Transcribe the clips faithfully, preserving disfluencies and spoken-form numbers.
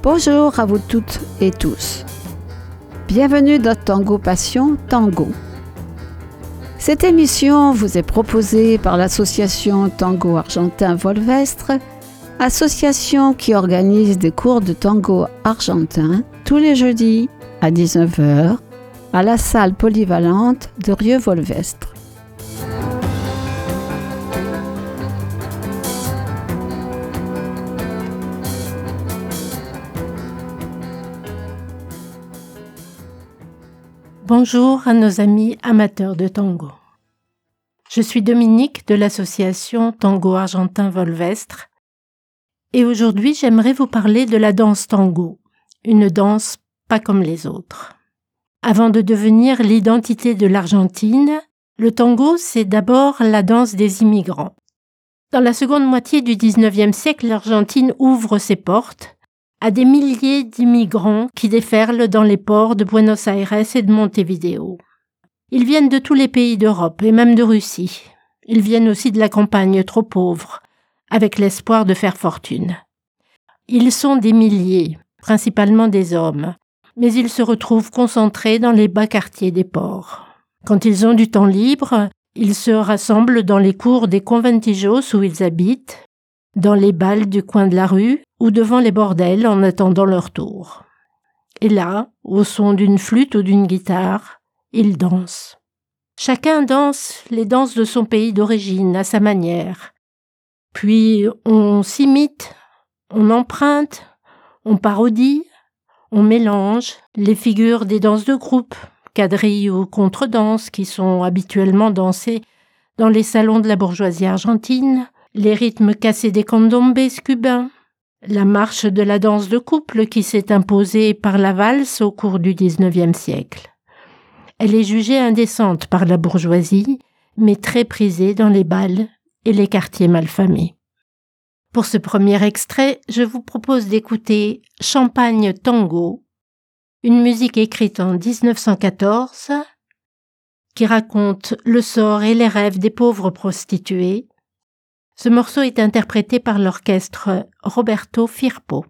Bonjour à vous toutes et tous. Bienvenue dans Tango Passion Tango. Cette émission vous est proposée par l'association Tango Argentin Volvestre, association qui organise des cours de tango argentin tous les jeudis à dix-neuf heures à la salle polyvalente de Rieux-Volvestre. Bonjour à nos amis amateurs de tango. Je suis Dominique de l'association Tango Argentin Volvestre et aujourd'hui j'aimerais vous parler de la danse tango, une danse pas comme les autres. Avant de devenir l'identité de l'Argentine, le tango c'est d'abord la danse des immigrants. Dans la seconde moitié du dix-neuvième siècle, l'Argentine ouvre ses portes à des milliers d'immigrants qui déferlent dans les ports de Buenos Aires et de Montevideo. Ils viennent de tous les pays d'Europe et même de Russie. Ils viennent aussi de la campagne trop pauvre, avec l'espoir de faire fortune. Ils sont des milliers, principalement des hommes, mais ils se retrouvent concentrés dans les bas quartiers des ports. Quand ils ont du temps libre, ils se rassemblent dans les cours des conventillos où ils habitent, dans les bals du coin de la rue ou devant les bordels en attendant leur tour. Et là, au son d'une flûte ou d'une guitare, ils dansent. Chacun danse les danses de son pays d'origine à sa manière. Puis on s'imite, on emprunte, on parodie, on mélange les figures des danses de groupe, quadrilles ou contredanses qui sont habituellement dansées dans les salons de la bourgeoisie argentine, les rythmes cassés des candombes cubains, la marche de la danse de couple qui s'est imposée par la valse au cours du dix-neuvième siècle. Elle est jugée indécente par la bourgeoisie, mais très prisée dans les bals et les quartiers malfamés. Pour ce premier extrait, je vous propose d'écouter Champagne Tango, une musique écrite en dix-neuf cent quatorze qui raconte le sort et les rêves des pauvres prostituées. Ce morceau est interprété par l'orchestre Roberto Firpo.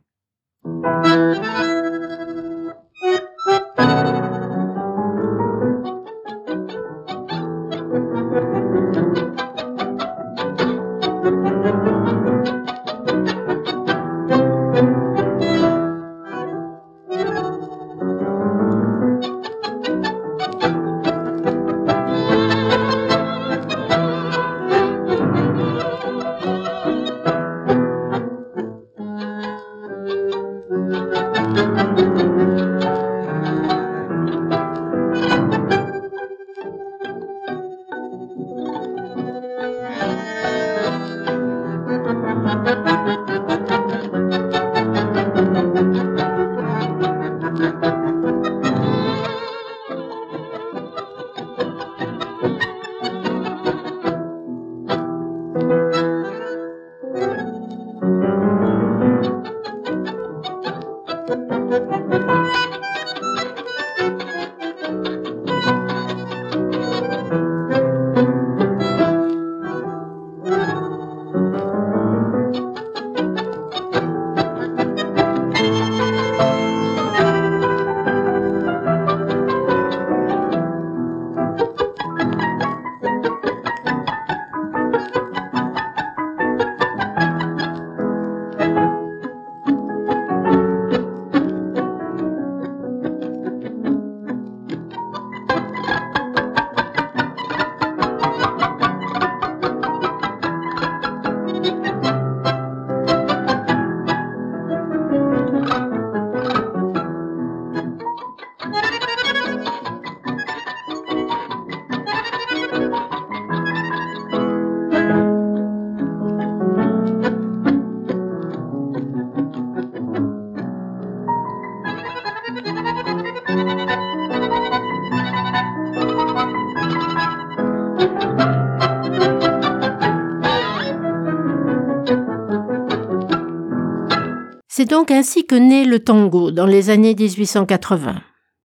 C'est donc ainsi que naît le tango dans les années dix-huit cent quatre-vingts.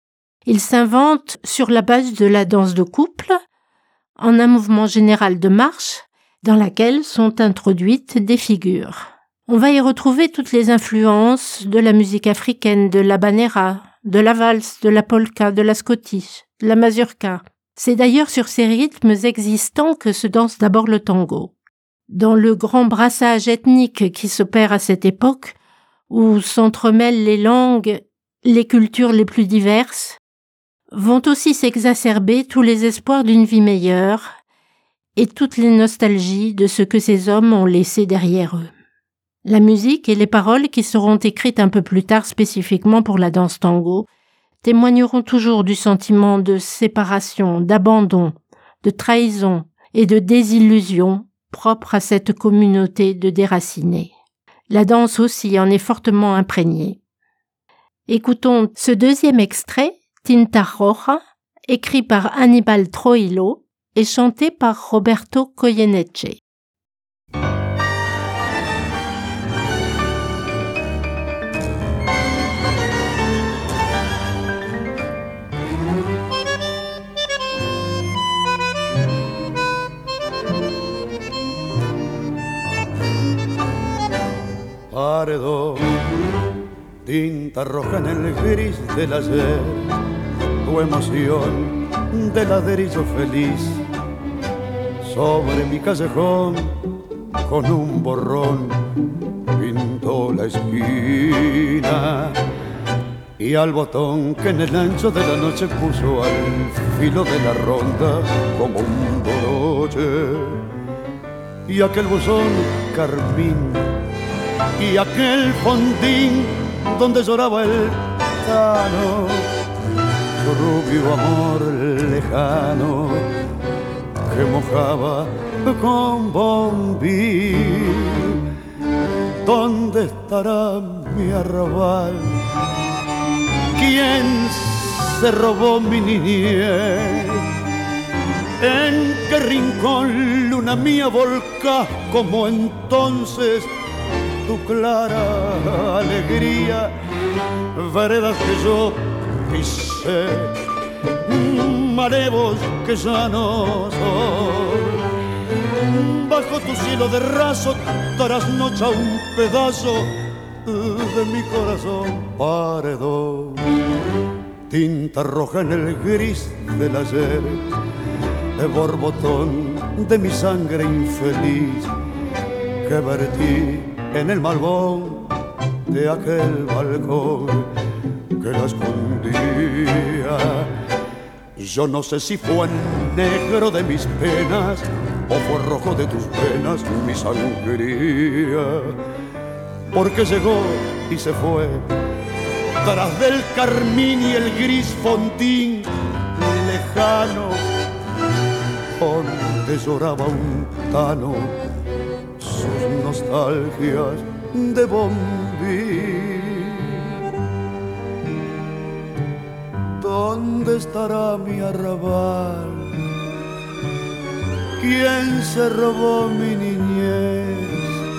Il s'invente sur la base de la danse de couple, en un mouvement général de marche, dans laquelle sont introduites des figures. On va y retrouver toutes les influences de la musique africaine, de la banera, de la valse, de la polka, de la scottish, de la mazurka. C'est d'ailleurs sur ces rythmes existants que se danse d'abord le tango. Dans le grand brassage ethnique qui s'opère à cette époque, où s'entremêlent les langues, les cultures les plus diverses, vont aussi s'exacerber tous les espoirs d'une vie meilleure et toutes les nostalgies de ce que ces hommes ont laissé derrière eux. La musique et les paroles qui seront écrites un peu plus tard spécifiquement pour la danse tango témoigneront toujours du sentiment de séparation, d'abandon, de trahison et de désillusion propre à cette communauté de déracinés. La danse aussi en est fortement imprégnée. Écoutons ce deuxième extrait, Tinta Roja, écrit par Aníbal Troilo et chanté par Roberto Goyeneche. Paredón, tinta roja en el gris del ayer, tu emoción de ladrillo feliz, sobre mi callejón con un borrón pintó la esquina, y al botón que en el ancho de la noche puso al filo de la ronda como un broche, y aquel buzón carmín y aquel fondín donde lloraba el tano, su rubio amor lejano que mojaba con bombí. ¿Dónde estará mi arrabal? ¿Quién se robó mi niñez? ¿En qué rincón, luna mía, volcás como entonces tu clara alegría? Veredas que yo pisé, marevos que ya no son. Bajo tu cielo de raso trasnocha un pedazo de mi corazón. Paredón, tinta roja en el gris del ayer, de borbotón de mi sangre infeliz que vertí en el malvón de aquel balcón que la escondía. Yo no sé si fue negro de mis penas o fue rojo de tus penas mi sangría, porque llegó y se fue tras del carmín y el gris fondín lejano donde lloraba un tano sus nostalgias de bombín. ¿Dónde estará mi arrabal? ¿Quién se robó mi niñez?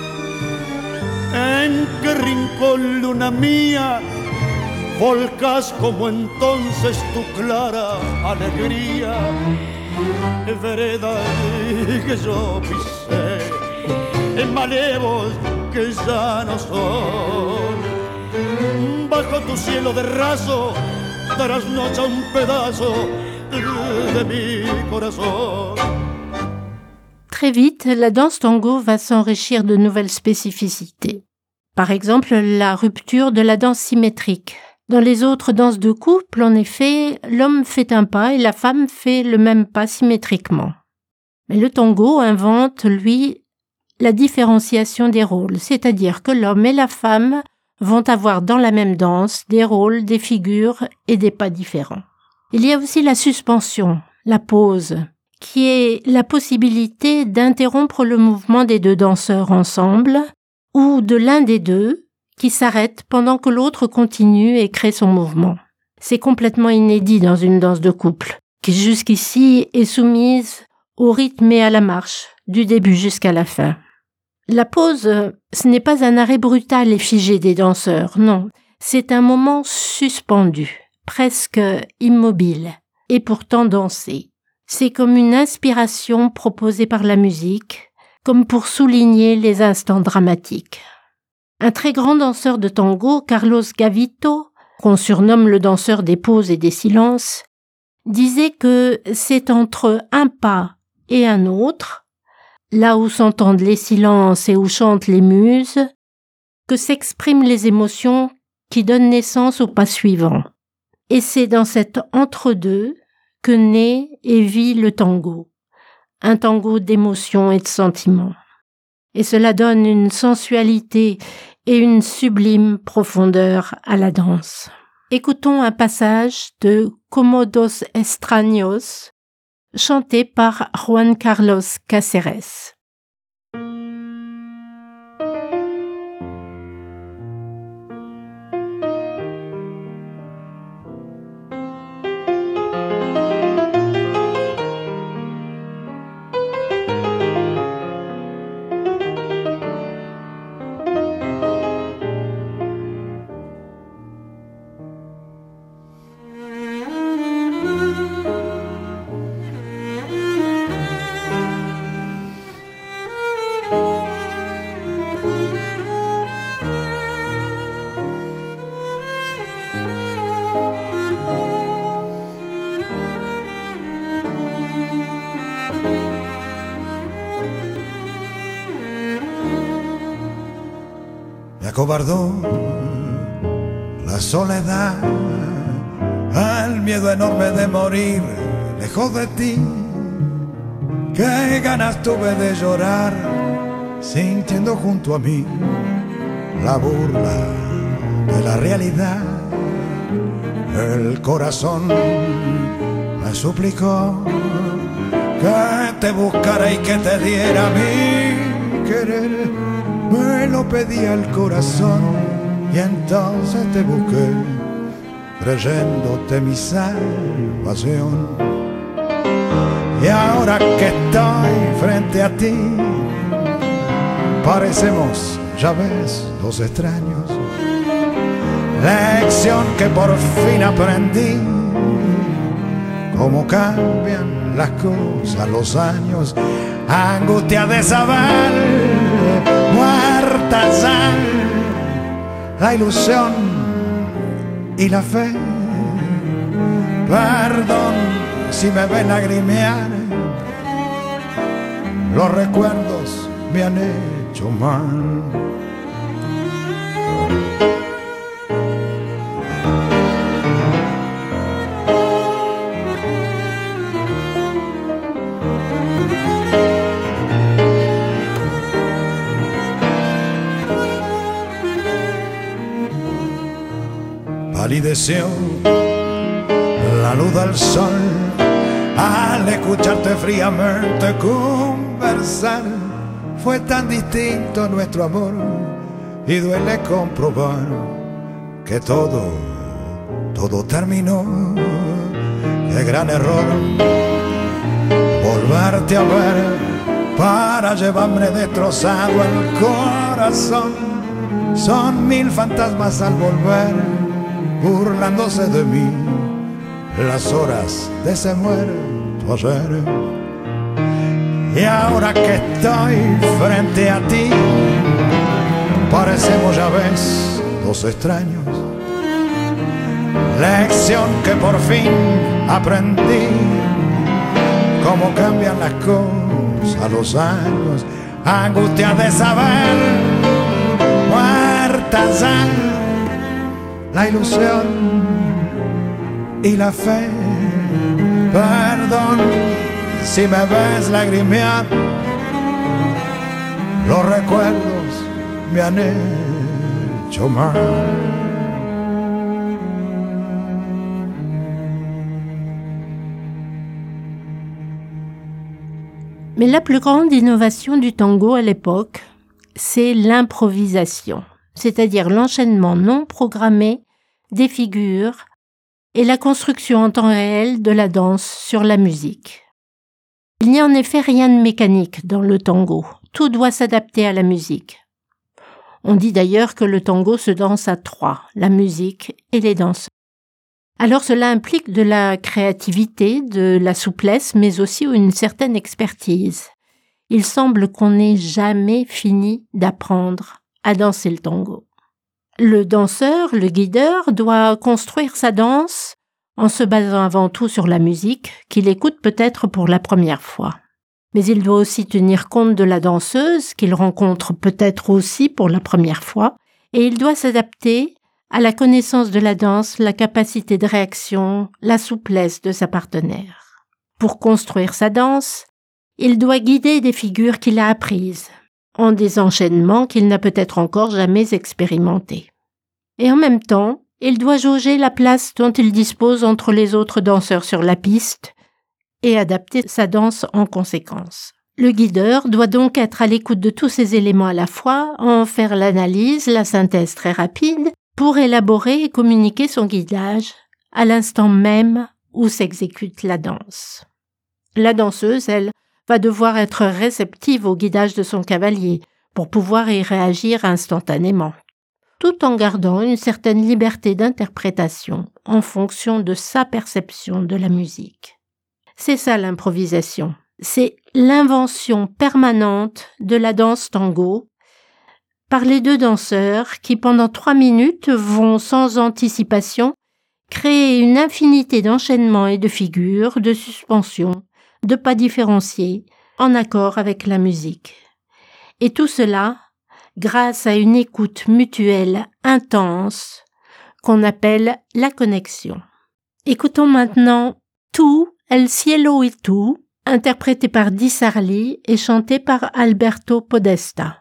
¿En qué rincón, luna mía, volcás como entonces tu clara alegría? Vereda que yo pisé, en malevos que ya no son. Bajo tu cielo de raso trasnocha un pedazo de mi corazón. Très vite, la danse tango va s'enrichir de nouvelles spécificités. Par exemple, la rupture de la danse symétrique. Dans les autres danses de couple, en effet, l'homme fait un pas et la femme fait le même pas symétriquement. Mais le tango invente, lui, la différenciation des rôles, c'est-à-dire que l'homme et la femme vont avoir dans la même danse des rôles, des figures et des pas différents. Il y a aussi la suspension, la pause, qui est la possibilité d'interrompre le mouvement des deux danseurs ensemble ou de l'un des deux qui s'arrête pendant que l'autre continue et crée son mouvement. C'est complètement inédit dans une danse de couple, qui jusqu'ici est soumise au rythme et à la marche, du début jusqu'à la fin. La pause, ce n'est pas un arrêt brutal et figé des danseurs, non, c'est un moment suspendu, presque immobile, et pourtant dansé. C'est comme une inspiration proposée par la musique, comme pour souligner les instants dramatiques. Un très grand danseur de tango, Carlos Gavito, qu'on surnomme le danseur des pauses et des silences, disait que c'est entre un pas et un autre, là où s'entendent les silences et où chantent les muses, que s'expriment les émotions qui donnent naissance au pas suivant. Et c'est dans cet entre-deux que naît et vit le tango, un tango d'émotions et de sentiments. Et cela donne une sensualité et une sublime profondeur à la danse. Écoutons un passage de Como dos extraños, chanté par Juan Carlos Cáceres. Me acobardó la soledad, el miedo enorme de morir lejos de ti. Qué ganas tuve de llorar, sintiendo junto a mí la burla de la realidad. El corazón me suplicó que te buscara y que te diera mi querer. Me lo pedía el corazón y entonces te busqué, creyéndote mi salvación. Y ahora que estoy frente a ti, parecemos, ya ves, dos extraños. Lección que por fin aprendí, cómo cambian las cosas, los años, angustia de saber, muerta ya la ilusión y la fe. Perdón si me ven lagrimear, los recuerdos me han hecho mal. Palideció la luz del sol al escucharte fríamente conversar. Fue tan distinto nuestro amor y duele comprobar que todo, todo terminó. Qué gran error volverte a ver para llevarme destrozado el corazón. Son mil fantasmas al volver, burlándose de mí, las horas de ese muerto ayer. Y ahora que estoy frente a ti, parecemos, ya ves, dos extraños. Lección que por fin aprendí, cómo cambian las cosas, los años, angustia de saber, muerta ya la ilusión y la fe. Perdón si me ves lagrimear, los recuerdos me han hecho mal. Mais la plus grande innovation du tango à l'époque, c'est l'improvisation, c'est-à-dire l'enchaînement non programmé des figures et la construction en temps réel de la danse sur la musique. Il n'y a en effet rien de mécanique dans le tango, tout doit s'adapter à la musique. On dit d'ailleurs que le tango se danse à trois, la musique et les danseurs. Alors cela implique de la créativité, de la souplesse, mais aussi une certaine expertise. Il semble qu'on n'ait jamais fini d'apprendre à danser le tango. Le danseur, le guideur, doit construire sa danse en se basant avant tout sur la musique qu'il écoute peut-être pour la première fois. Mais il doit aussi tenir compte de la danseuse qu'il rencontre peut-être aussi pour la première fois, et il doit s'adapter à la connaissance de la danse, la capacité de réaction, la souplesse de sa partenaire. Pour construire sa danse, il doit guider des figures qu'il a apprises, en des enchaînements qu'il n'a peut-être encore jamais expérimentés. Et en même temps, il doit jauger la place dont il dispose entre les autres danseurs sur la piste et adapter sa danse en conséquence. Le guideur doit donc être à l'écoute de tous ces éléments à la fois, en faire l'analyse, la synthèse très rapide, pour élaborer et communiquer son guidage à l'instant même où s'exécute la danse. La danseuse, elle, va devoir être réceptive au guidage de son cavalier pour pouvoir y réagir instantanément, tout en gardant une certaine liberté d'interprétation en fonction de sa perception de la musique. C'est ça l'improvisation, c'est l'invention permanente de la danse tango par les deux danseurs qui pendant trois minutes vont sans anticipation créer une infinité d'enchaînements et de figures, de suspensions, de pas différenciés, en accord avec la musique. Et tout cela grâce à une écoute mutuelle intense qu'on appelle la connexion. Écoutons maintenant Tu, El cielo y tú, interprété par Di Sarli et chanté par Alberto Podesta.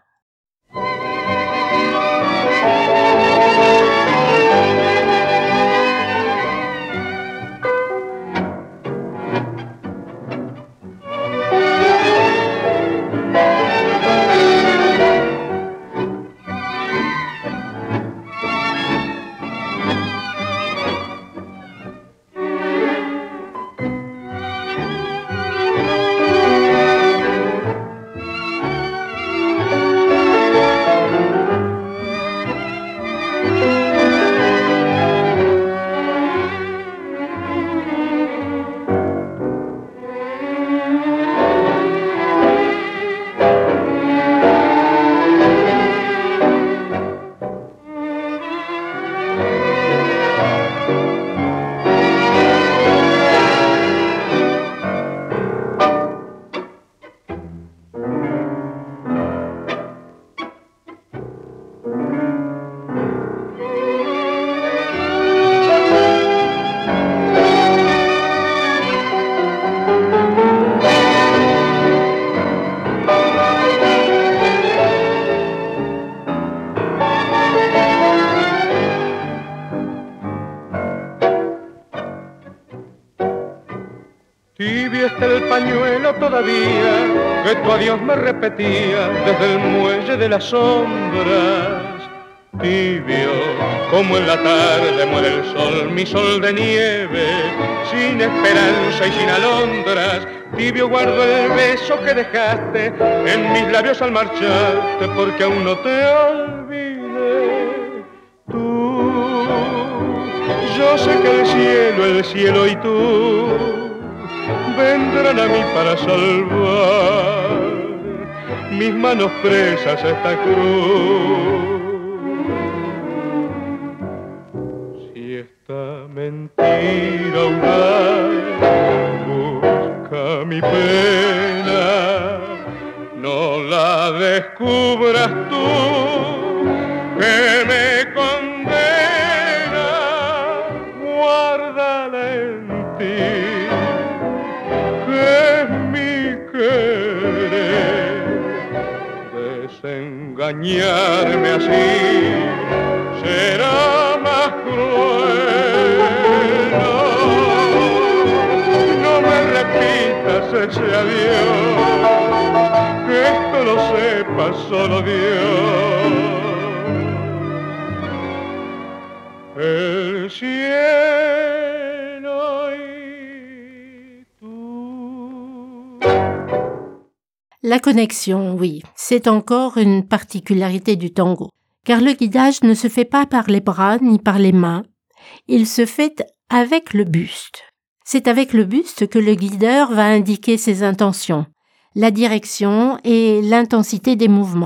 Tibio está el pañuelo todavía que tu adiós me repetía desde el muelle de las sombras. Tibio, como en la tarde muere el sol, mi sol de nieve, sin esperanza y sin alondras. Tibio guardo el beso que dejaste en mis labios al marcharte, porque aún no te olvidé. Tú, yo sé que el cielo, el cielo y tú vendrán a mí para salvar mis manos presas a esta cruz. Si esta mentira audaz busca mi pena, no la descubras tú que me condena, guárdala en ti. Desengañarme así será más cruel. No, no me repitas ese adiós, que esto lo sepa solo Dios. El cielo y tú. La connexion, oui, c'est encore une particularité du tango, car le guidage ne se fait pas par les bras ni par les mains, il se fait avec le buste. C'est avec le buste que le guideur va indiquer ses intentions, la direction et l'intensité des mouvements.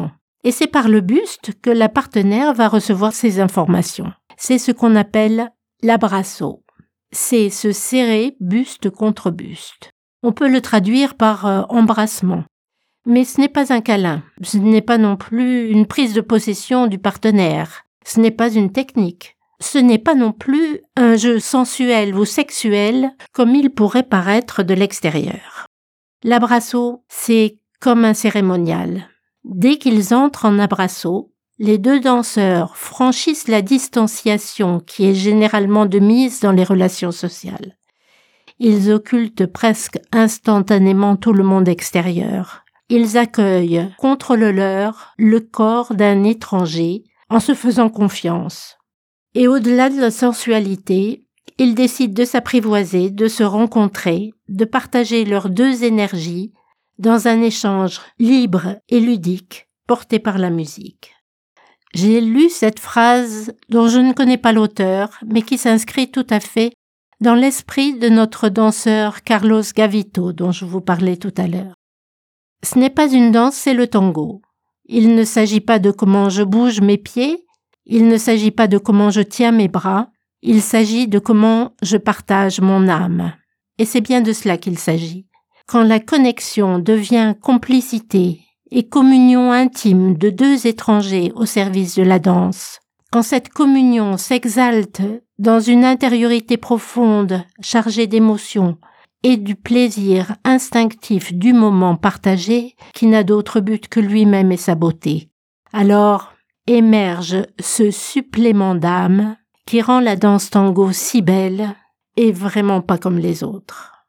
Et c'est par le buste que la partenaire va recevoir ces informations. C'est ce qu'on appelle l'abrasso. C'est se serrer buste contre buste. On peut le traduire par euh, embrassement. Mais ce n'est pas un câlin, ce n'est pas non plus une prise de possession du partenaire, ce n'est pas une technique, ce n'est pas non plus un jeu sensuel ou sexuel comme il pourrait paraître de l'extérieur. L'abrasso, c'est comme un cérémonial. Dès qu'ils entrent en abrasso, les deux danseurs franchissent la distanciation qui est généralement de mise dans les relations sociales. Ils occultent presque instantanément tout le monde extérieur. Ils accueillent contre le leur le corps d'un étranger en se faisant confiance. Et au-delà de la sensualité, ils décident de s'apprivoiser, de se rencontrer, de partager leurs deux énergies dans un échange libre et ludique porté par la musique. J'ai lu cette phrase dont je ne connais pas l'auteur, mais qui s'inscrit tout à fait dans l'esprit de notre danseur Carlos Gavito, dont je vous parlais tout à l'heure. Ce n'est pas une danse, c'est le tango. Il ne s'agit pas de comment je bouge mes pieds, il ne s'agit pas de comment je tiens mes bras, il s'agit de comment je partage mon âme. Et c'est bien de cela qu'il s'agit. Quand la connexion devient complicité et communion intime de deux étrangers au service de la danse, quand cette communion s'exalte dans une intériorité profonde chargée d'émotions, et du plaisir instinctif du moment partagé qui n'a d'autre but que lui-même et sa beauté. Alors émerge ce supplément d'âme qui rend la danse tango si belle et vraiment pas comme les autres.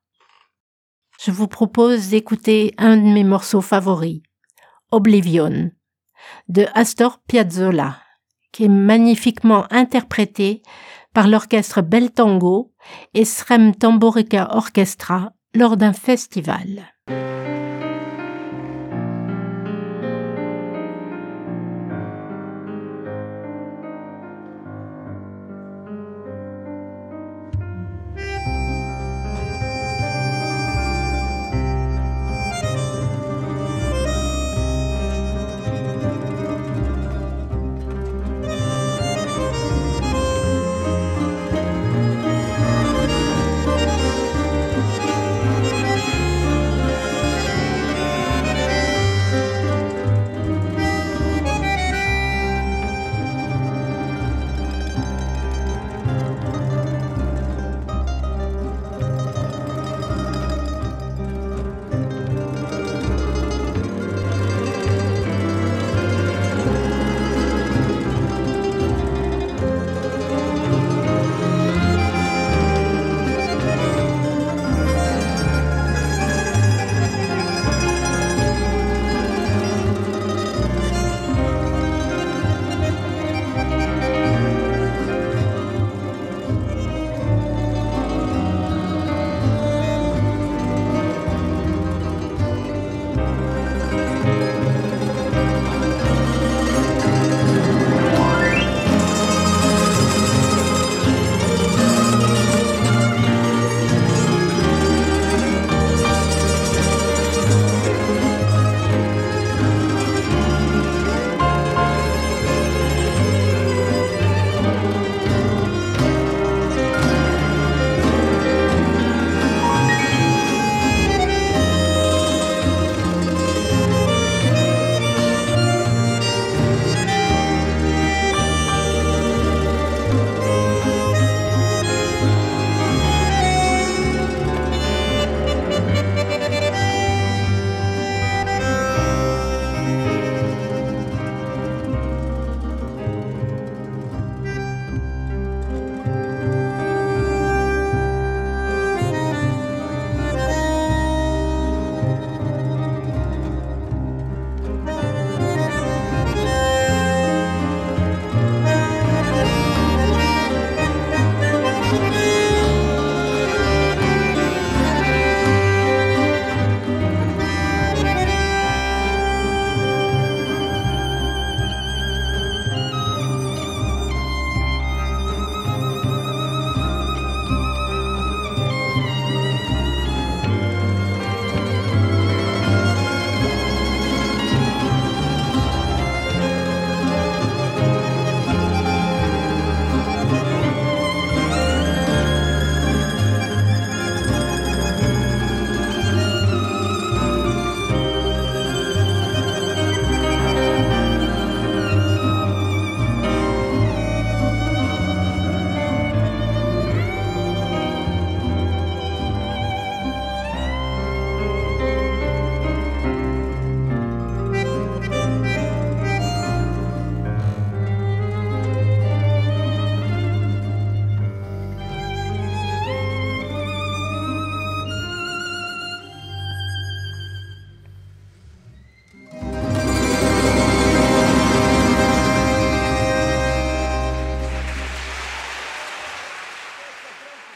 Je vous propose d'écouter un de mes morceaux favoris, Oblivion, de Astor Piazzolla, qui est magnifiquement interprété par l'orchestre Bel Tango et Srem Tamborica Orchestra lors d'un festival.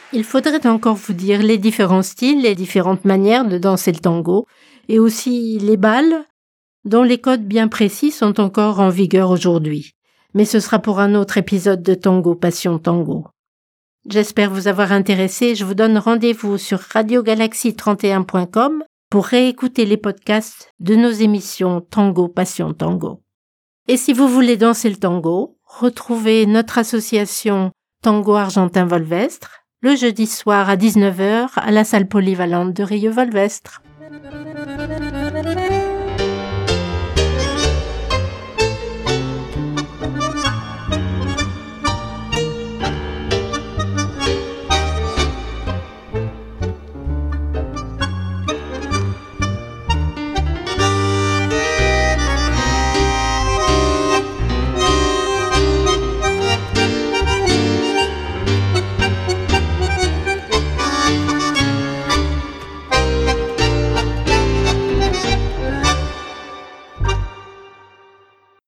Il faudrait encore vous dire les différents styles, les différentes manières de danser le tango, et aussi les balles, dont les codes bien précis sont encore en vigueur aujourd'hui. Mais ce sera pour un autre épisode de Tango Passion Tango. J'espère vous avoir intéressé. Je vous donne rendez-vous sur radio galaxie trente et un point com pour réécouter les podcasts de nos émissions Tango Passion Tango. Et si vous voulez danser le tango, retrouvez notre association Tango Argentin Volvestre le jeudi soir à dix-neuf heures à la salle polyvalente de Rieux-Volvestre.